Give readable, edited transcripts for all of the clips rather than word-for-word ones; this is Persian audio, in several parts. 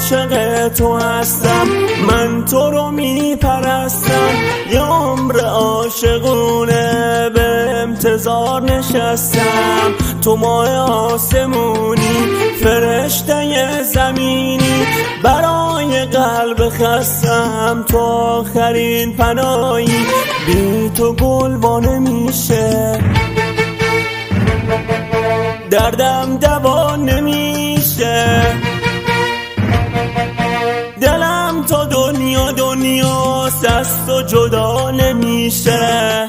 عاشق تو هستم، من تو رو میپرستم، یه عمر عاشقونه به انتظار نشستم. تو ماه آسمونی، فرشته زمینی، برای قلب خستم تو آخرین پناهی. بی تو گل نمیشه، دردم دوا نمیشه، دلم تا دنیاست از تو جدا نمیشه.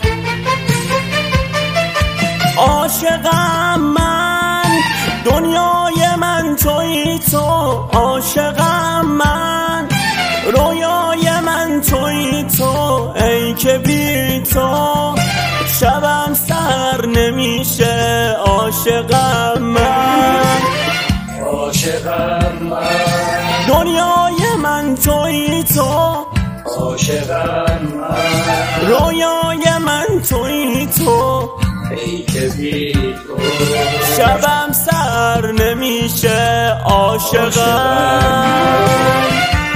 عاشقم من، دنیای من تویی تو، عاشقم من، رویای من تویی تو، ای که بی تو شبم سر نمیشه. عاشقم من، عاشقم من، دنیای من تویی تو، عاشقم من، رویای من تویی تو، ای که بی تو شبم سر نمیشه. عاشقم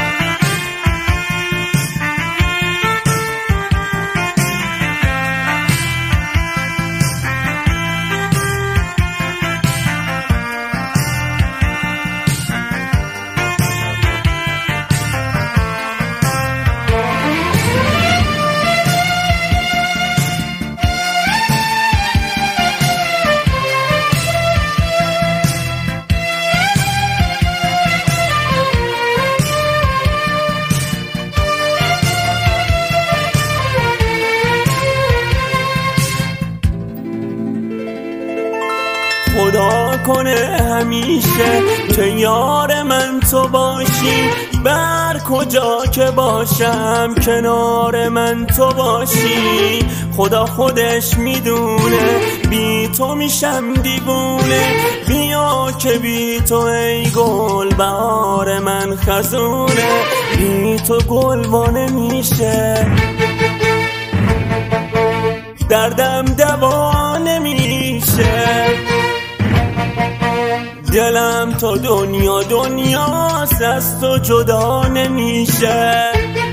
خدا کنه همیشه که یار من تو باشی، بر کجا که باشم کنار من تو باشی. خدا خودش میدونه بی تو میشم دیوونه، بیا که بی تو ای گل بهار من خزونه. بی تو گل نمیشه، دردم دوا نمیشه، دلم تا دنیاست از تو جدا نمیشه.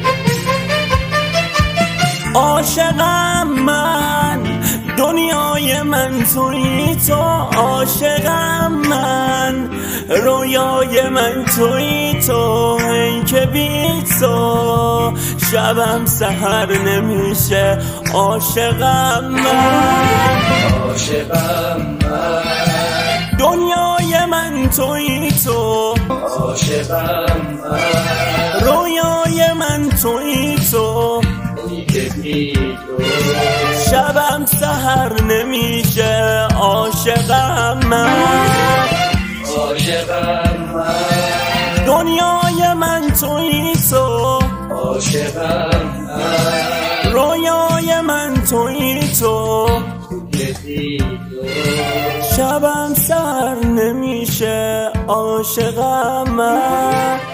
عاشقم من، دنیای من تویی تو، عاشقم من، رویای من تویی تو، ای که بی تو شبم سحر نمیشه. عاشقم من، عاشقم من، دنیای من تویی تو، عاشقم من، رویای من تویی تو، ای که بی تو شبم سحر نمیشه. عاشقم من، عاشقم من، دنیای من تویی تو، عاشقم من، رویای من تویی تو، که بی تو شبم سحر نمیشه. عاشقم من.